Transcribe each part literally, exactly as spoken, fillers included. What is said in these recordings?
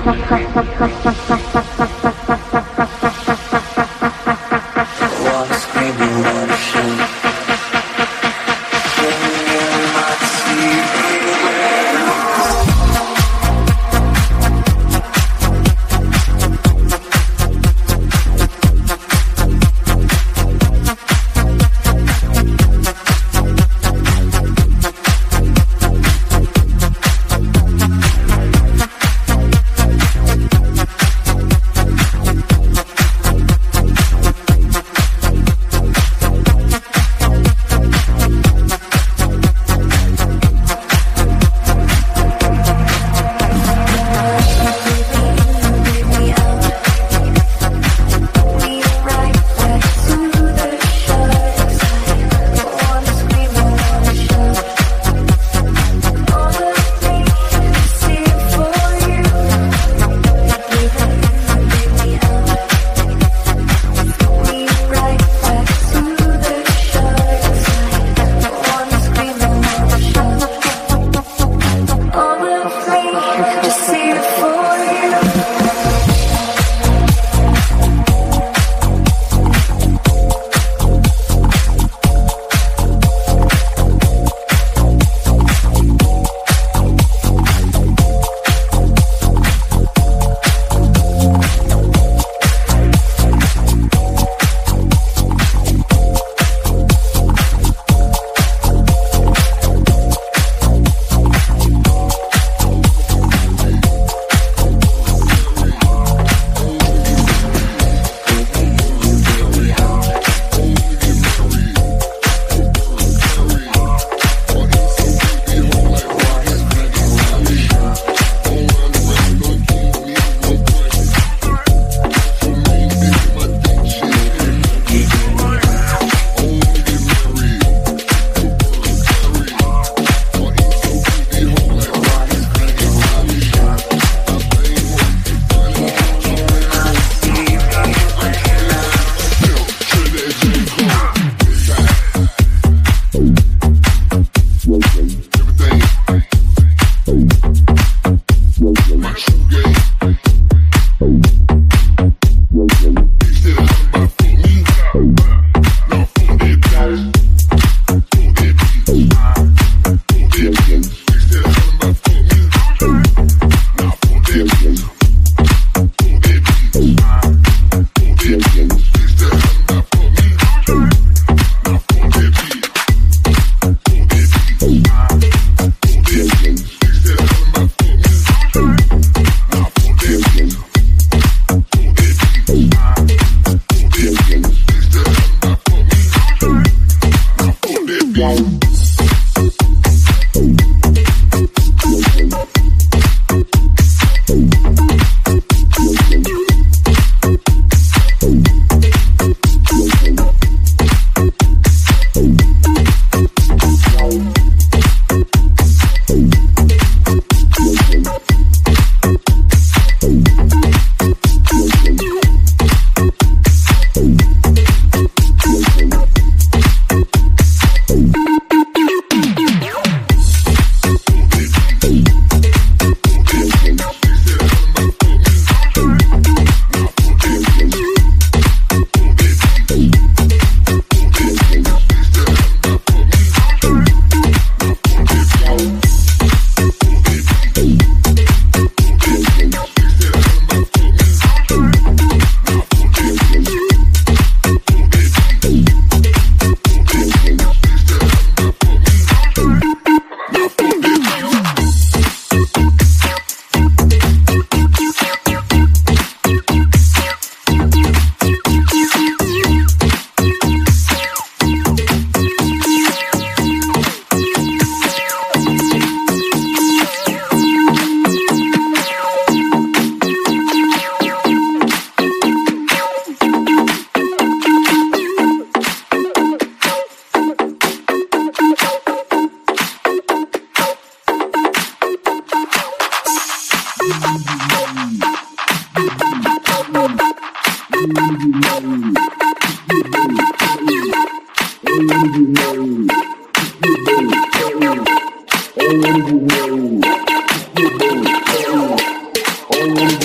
All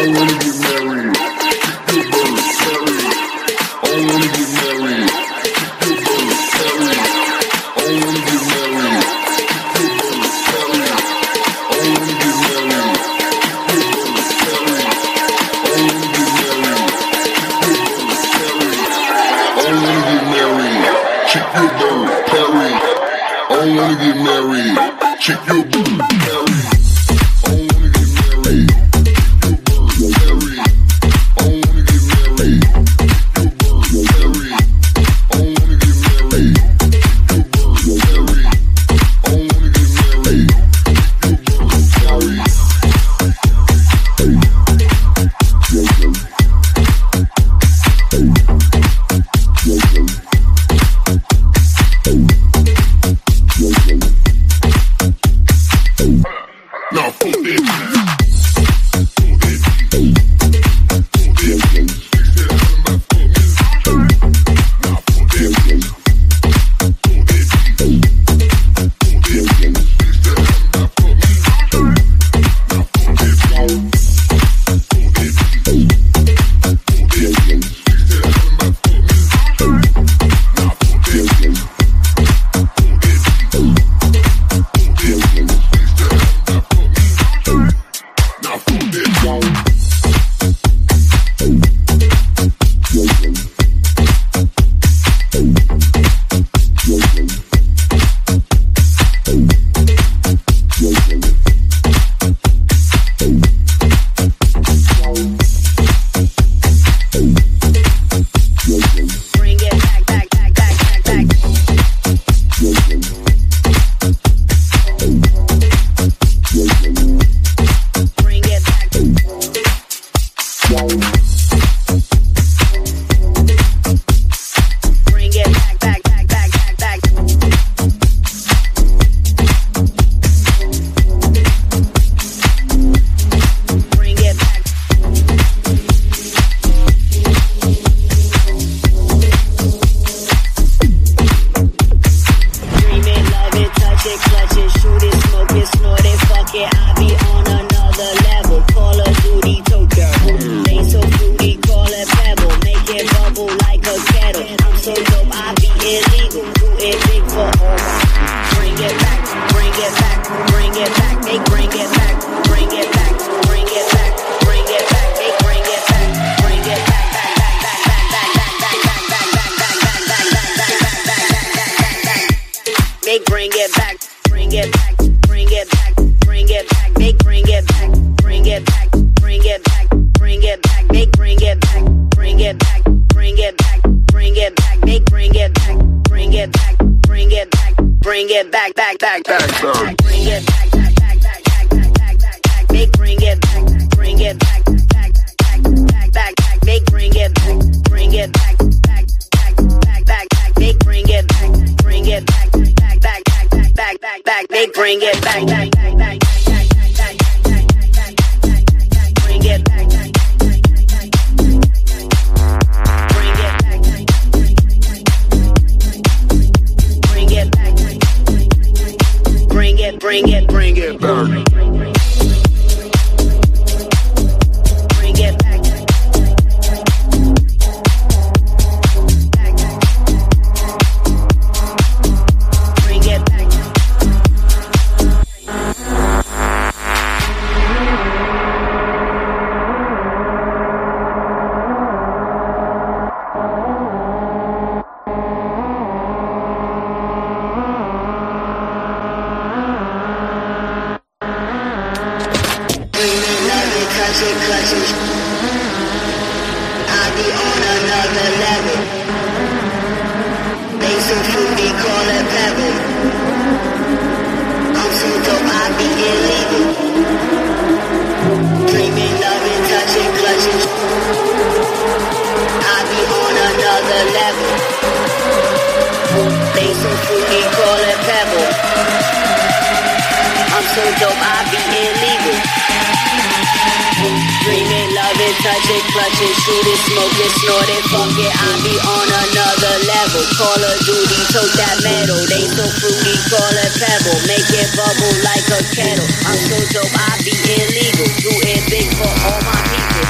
Bubble like a kettle. I'm so dope, I be illegal. Do it big for all my people.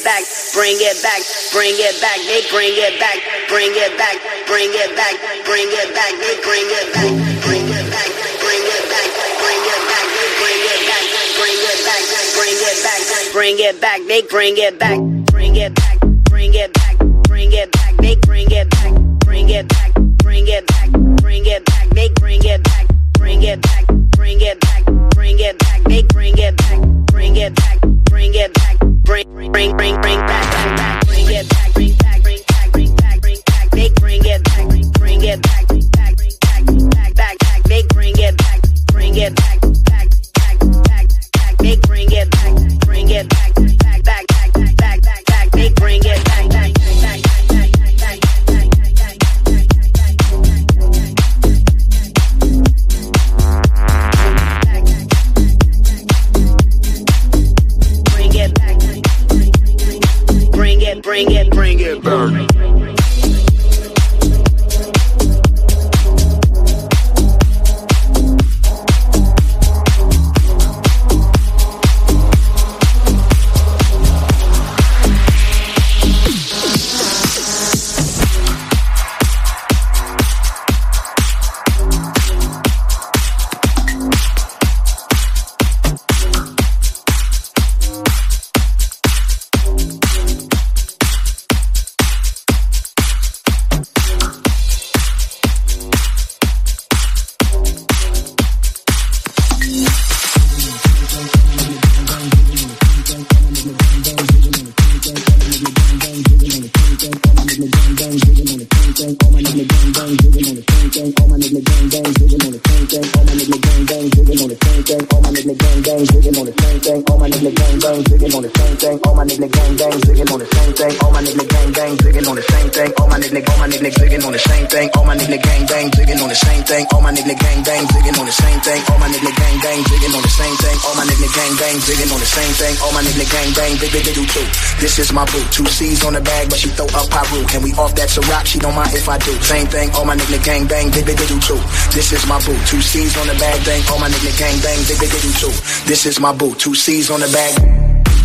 back, bring it back, bring it back, they bring it back, bring it back, bring it back, bring it back, they bring it back, bring it back, bring it back, bring it back, they bring it back, bring it back, bring it back, bring it back, they bring it back, bring it back, bring it back, bring it back, they bring it back, bring it back, bring it back, bring it back, they bring it back, bring it back, bring it back, bring it back, they bring it back, bring it back, bring it back, bring bring bring bring back back back, bring it back, bring back, bring back, bring back, bring back, they bring it back, bring it back, bring back, bring back, back back back, they bring it back, bring it back, back back back back, they bring it back, bring it back, back back back back back back, they bring it back, back back back back back. Bring it, bring it, bring it, burn. This is my boo, two C's on the bag, but she throw up Paru. And we off that Ciroc, she don't mind if I do. Same thing, all my nigga gang bang, they big do too. This is my boo, two C's on the bag, bang, all my nigga gang bang, they big do too. This is my boo, two C's on the bag.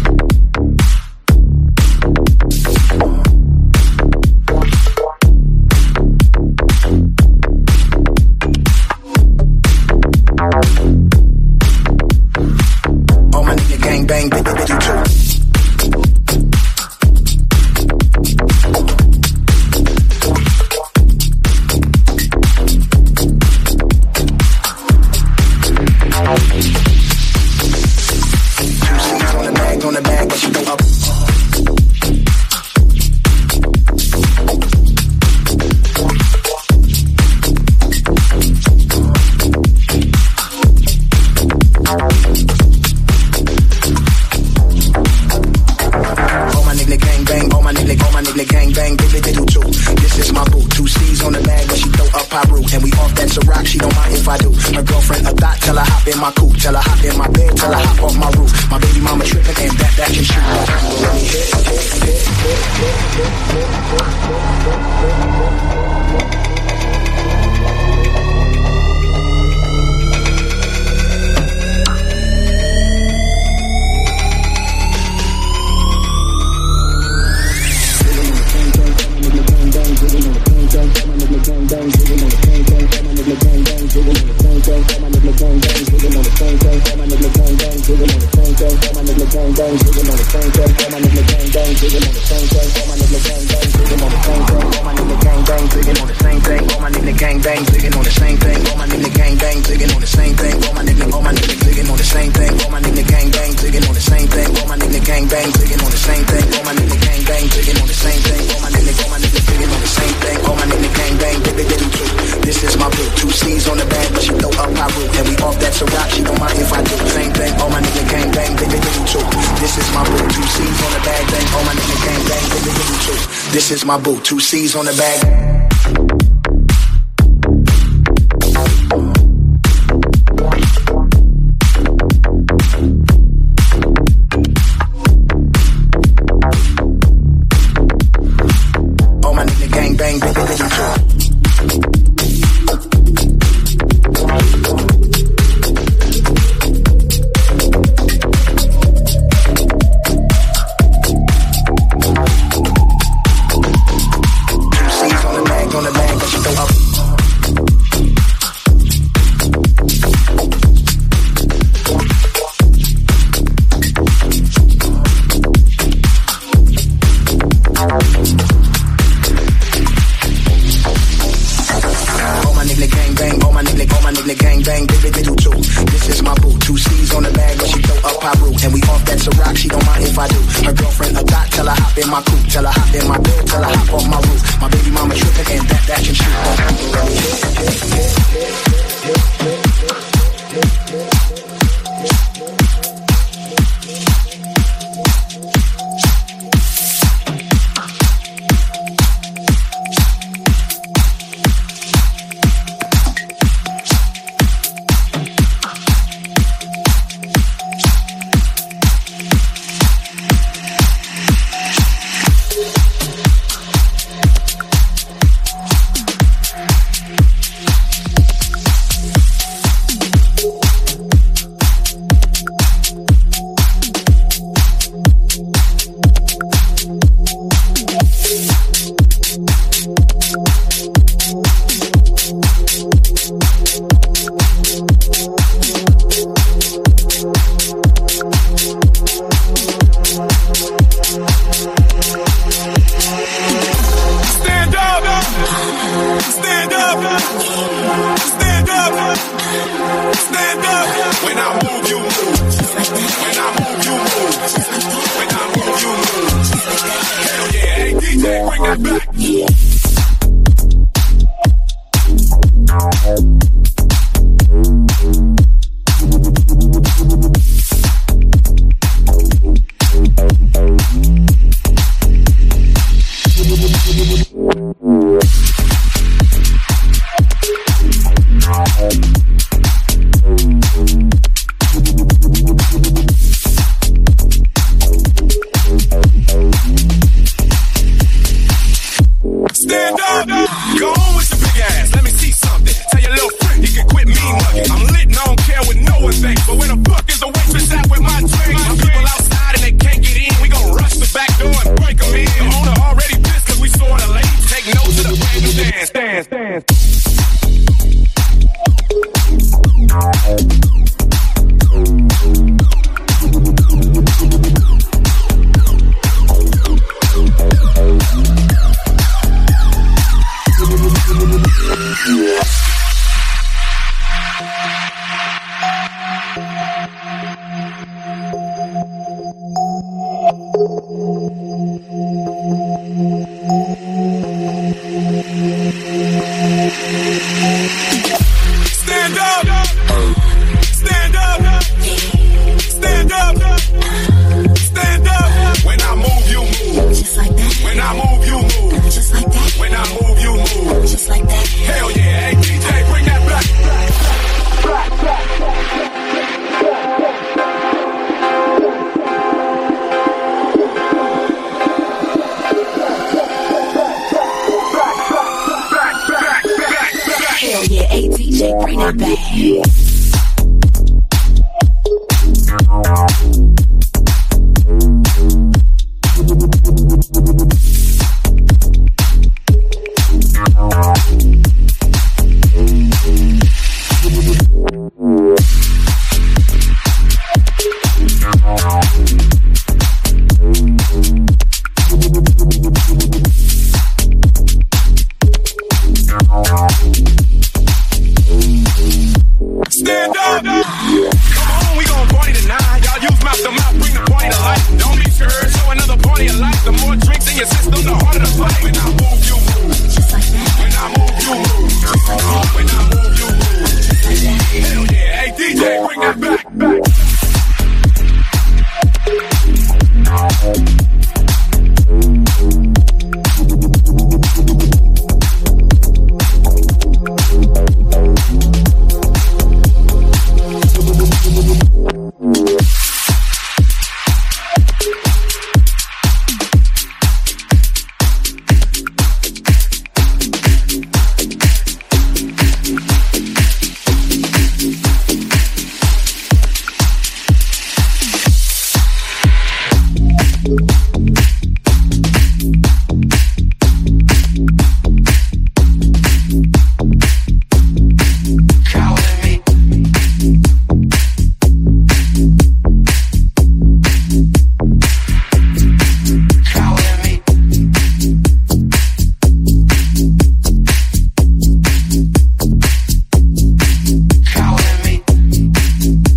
This is my boo, two C's on the bag. hop in my coupe, tell her hop in my bed, tell her hop off my roof. My baby mama tripping and that, that can shoot.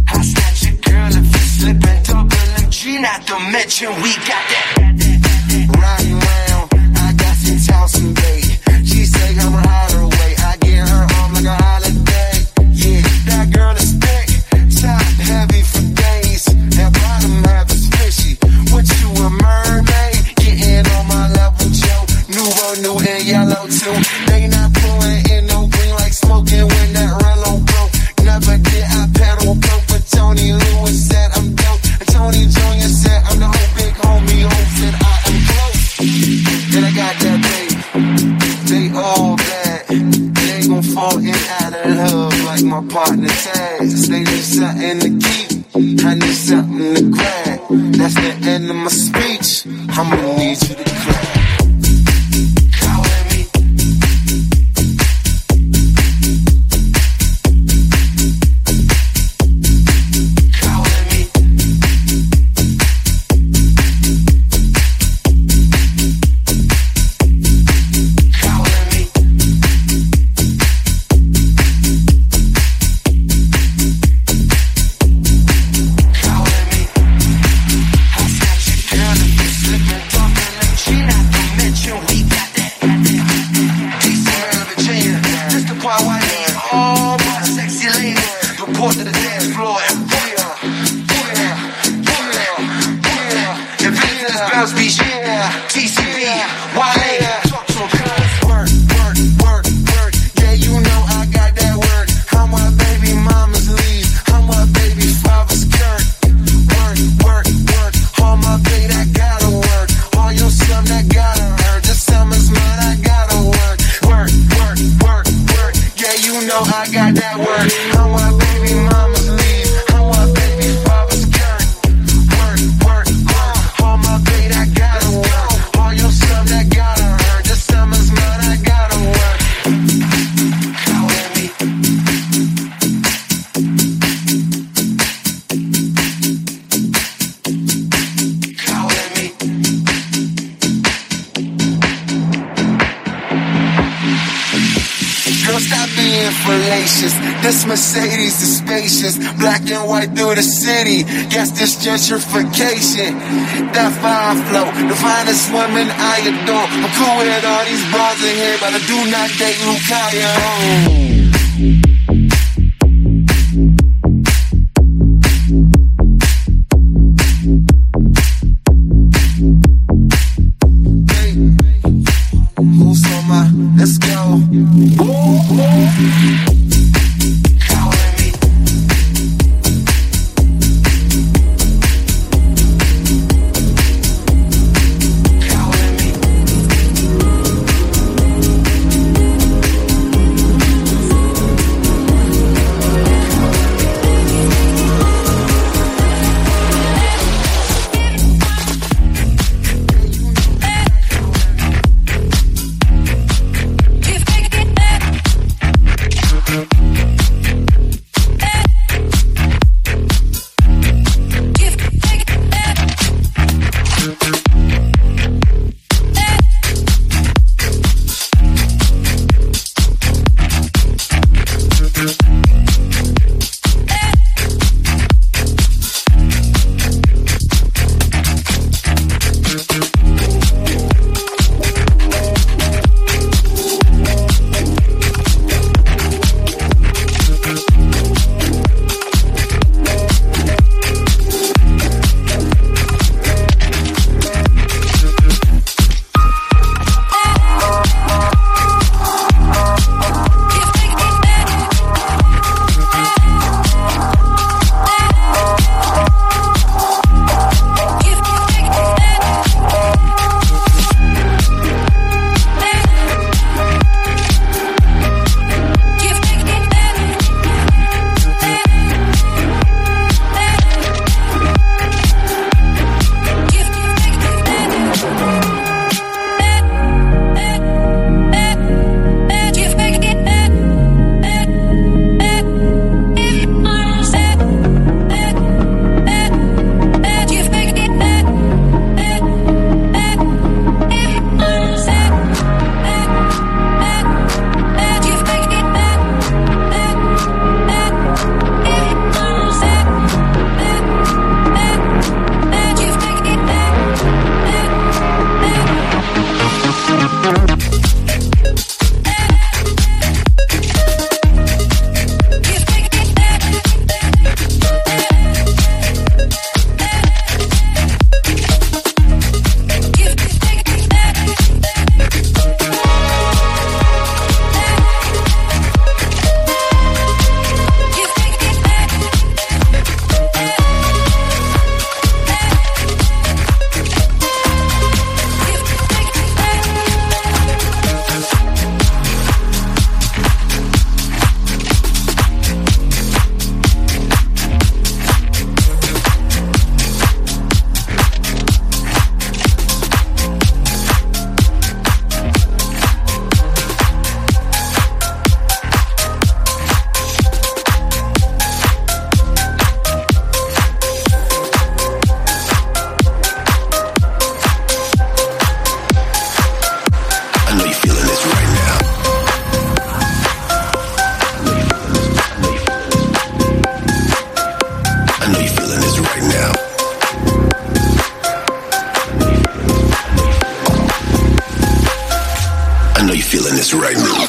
mention we got that. ladies, I'ma need you to clap. This Mercedes is spacious, black and white through the city. Guess this gentrification, that fine flow, the finest woman I adore. I'm cool with all these bras in here, but I do not date Lucario. We'll be right back. feeling this right now.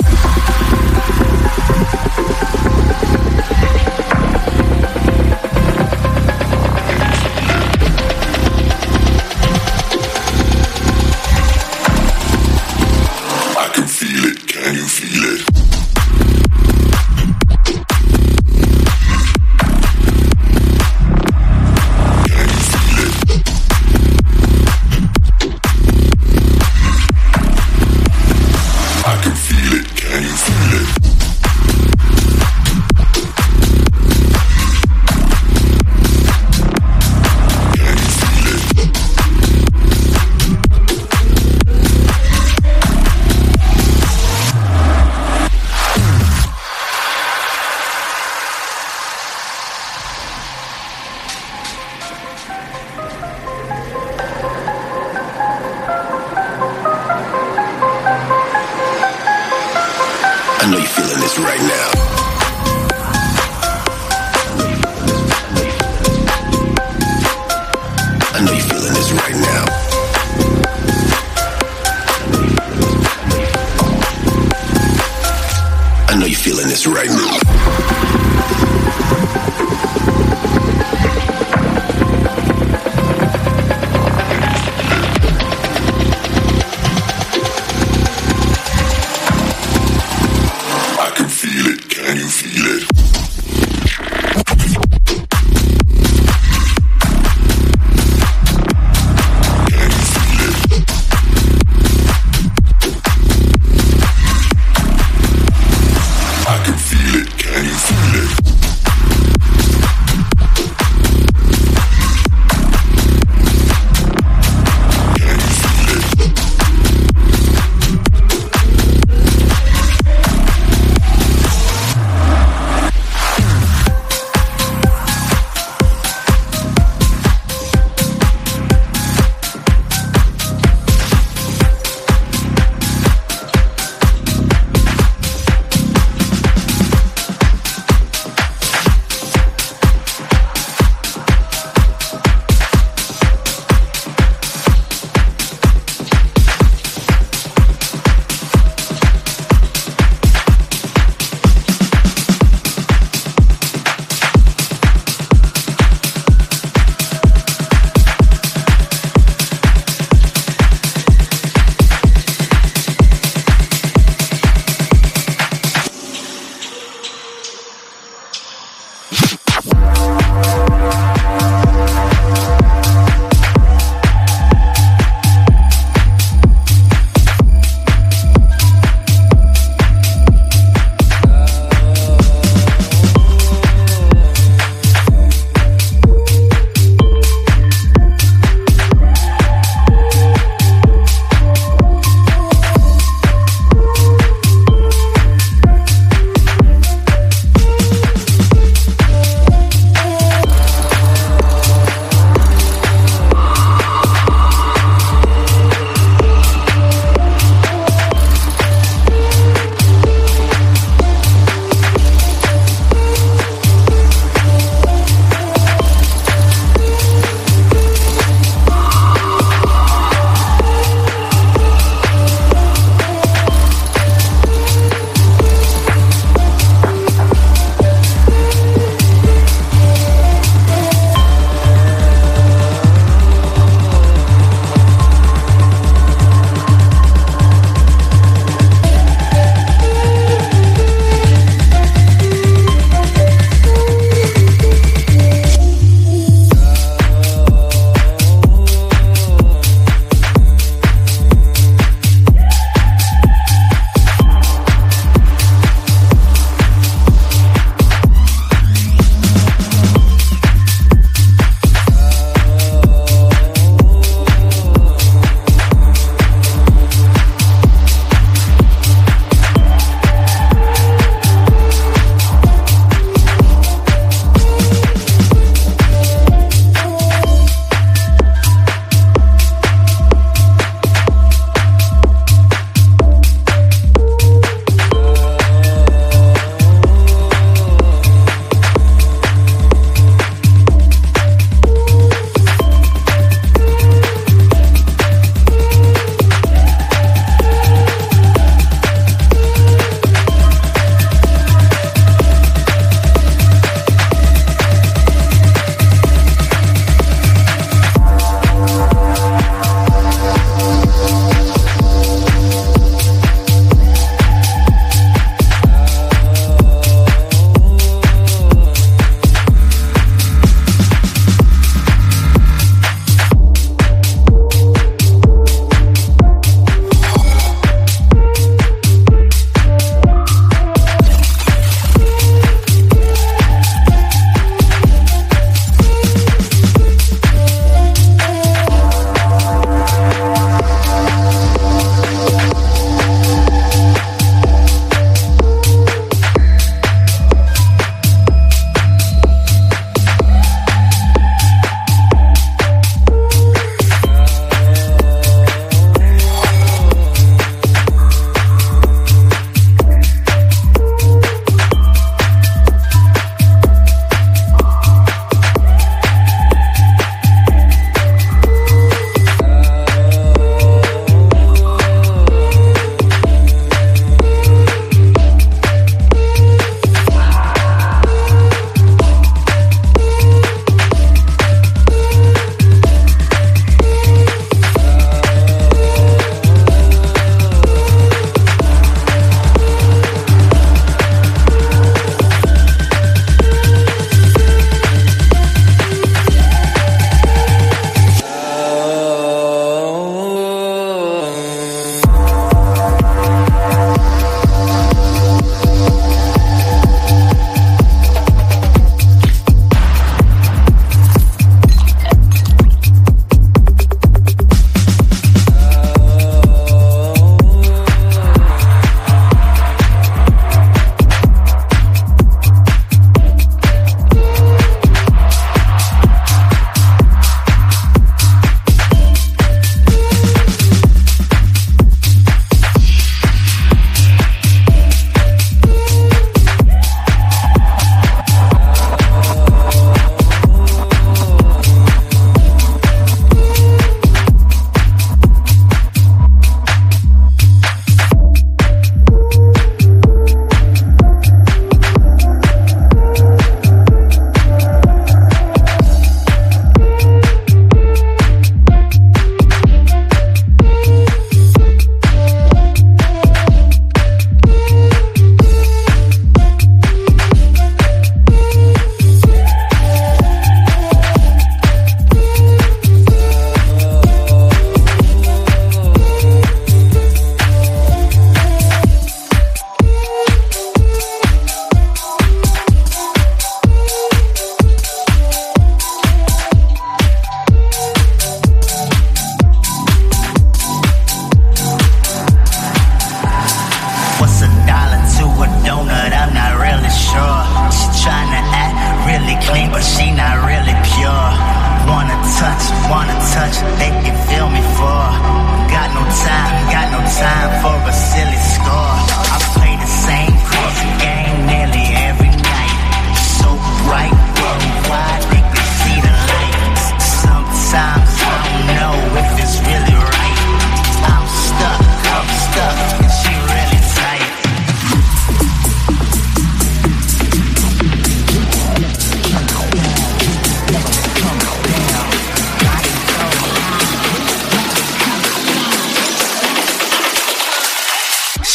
I know you're feeling this right now. I know you're feeling this right now. I know you're feeling this right now. Feel it.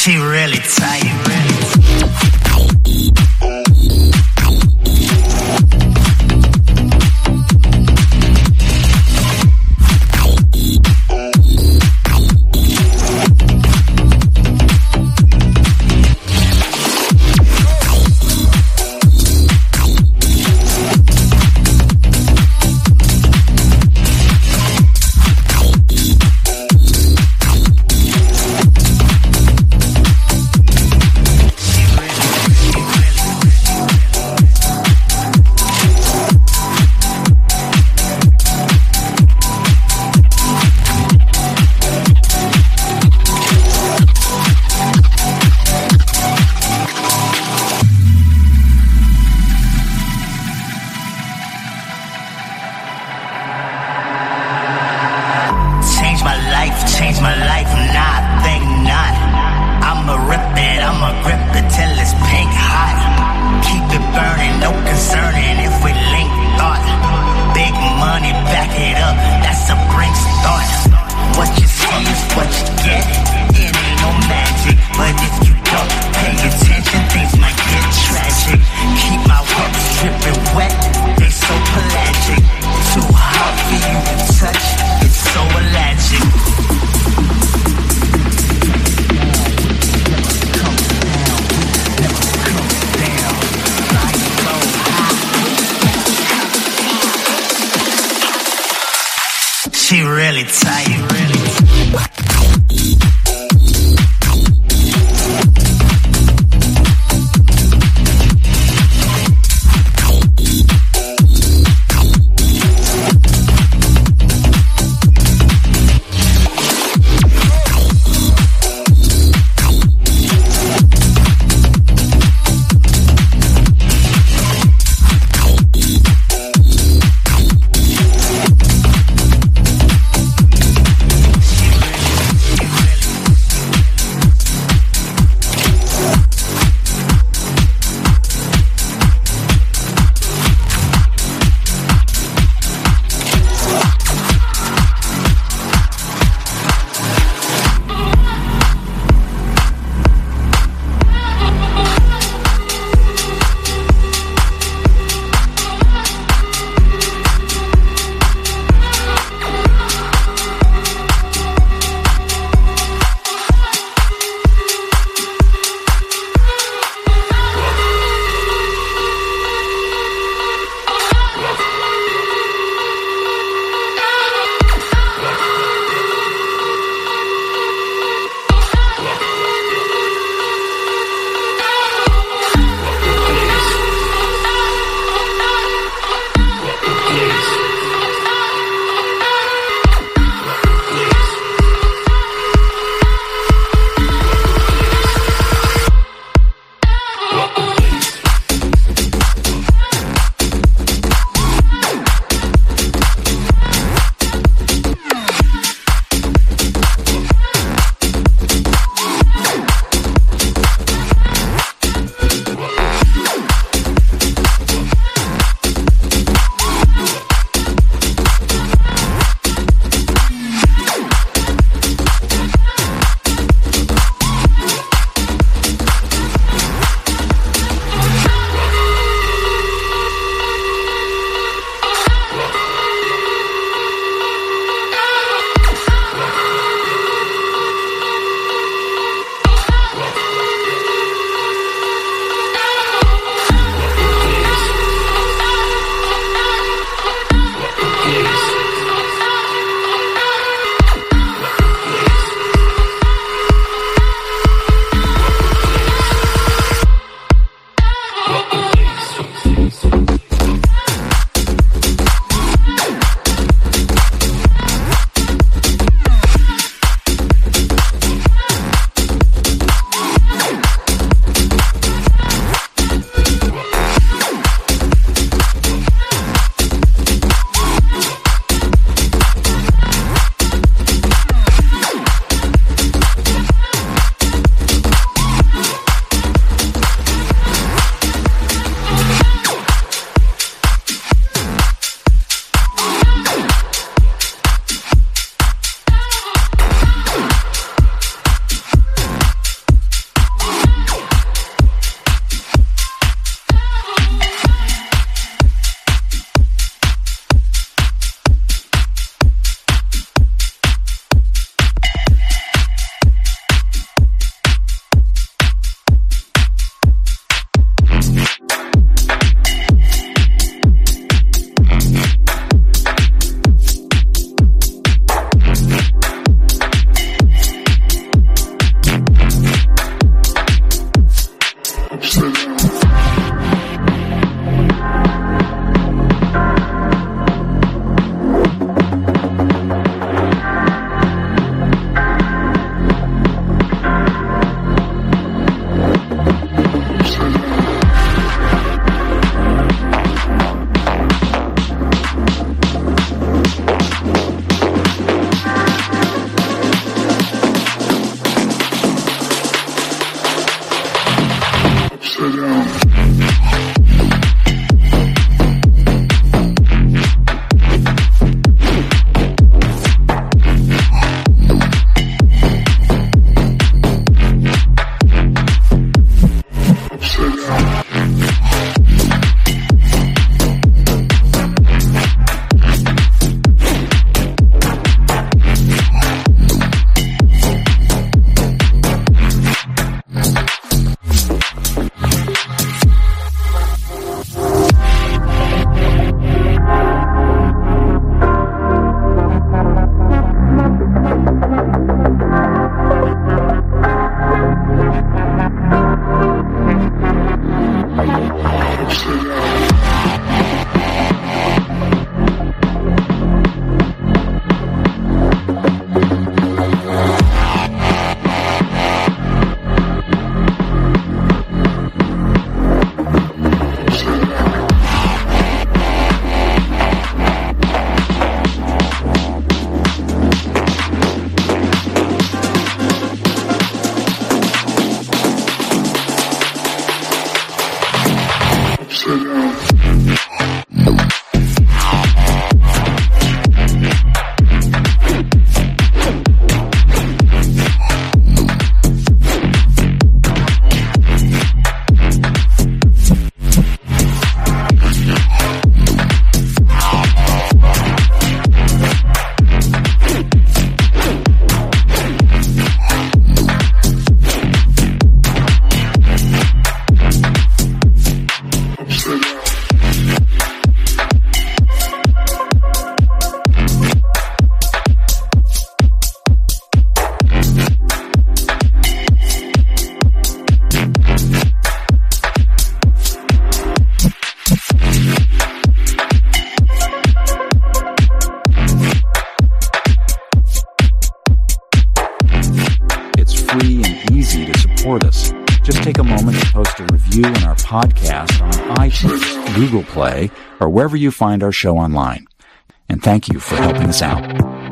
She really tight, really free and easy to support us. Just take a moment to post a review in our podcast on iTunes, Google Play, or wherever you find our show online. And thank you for helping us out.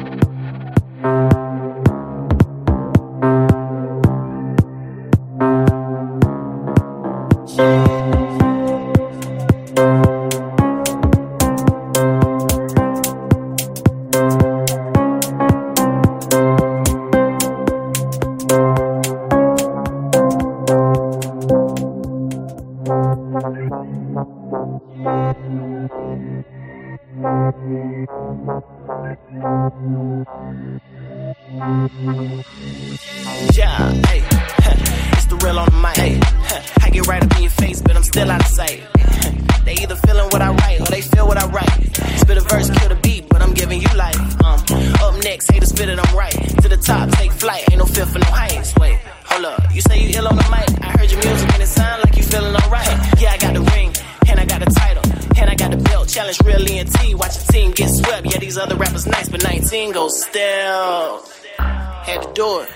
Yeah, hey, it's the real on the mic. Hey, I get right up in your face, but I'm still out of sight. They either feeling what I write or they feel what I write. Spit a verse, kill the beat, but I'm giving you life. Um, up next, haters spit it, I'm right. To the top, take flight, ain't no fear for no heights. Wait, hold up, you say you ill on the mic. I heard your music and it sound like you feeling alright. Yeah, I got the ring, and I got the title, and I got the belt. Challenge real E N T, watch your team get swept. Yeah, these other rappers nice, but nineteen goes still. Had to do it.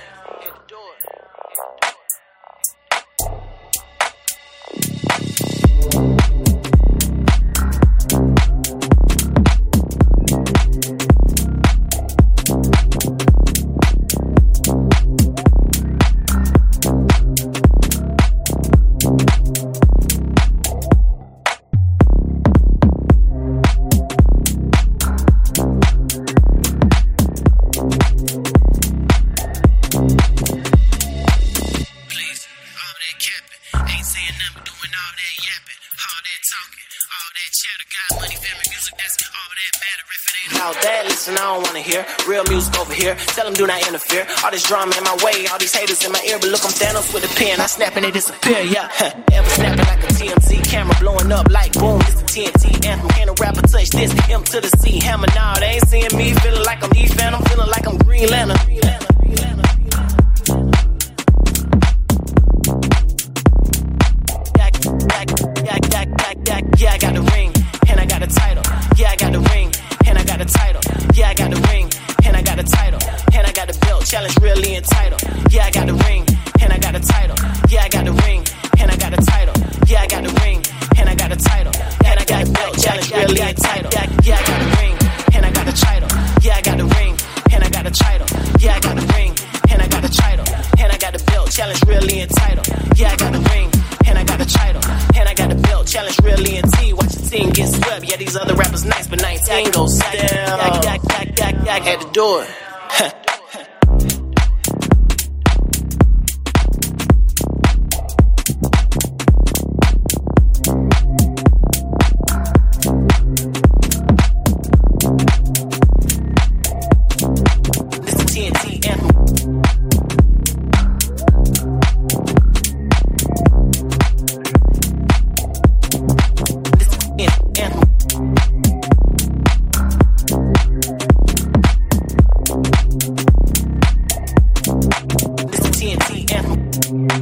Real music over here, tell them do not interfere. All this drama in my way, all these haters in my ear. But look, I'm Thanos with a pen, I snap and they disappear, yeah. Ever snapping like a T M Z camera, blowing up like boom, it's the T N T anthem. Can a rapper touch this? M to the C, hammer, nah, they ain't seeing me. Feeling like I'm E Phantom, feeling like I'm Green Lantern. Yeah, I got the ring, and I got the title. Yeah, I got the ring, and I got the title. Yeah, I got the ring, and I got the title. And I got the belt, challenge really entitled. Yeah, I got the ring, and I got the title. Yeah, I got the ring, and I got the title. Yeah, I got the ring, and I got the title. And I got the belt, challenge really entitled. Yeah, I got the ring, and I got the title. Yeah, I got the ring, and I got the title. Yeah, I got the ring, and I got the title. And I got the belt, challenge really entitled. Yeah, I got the ring, and I got the title. And I got the belt, challenge really in T. Watch your team get swept. Yeah, these other rappers nice, but nineteen goes still. I had to do it. This is T N T anthem. T N T anthem.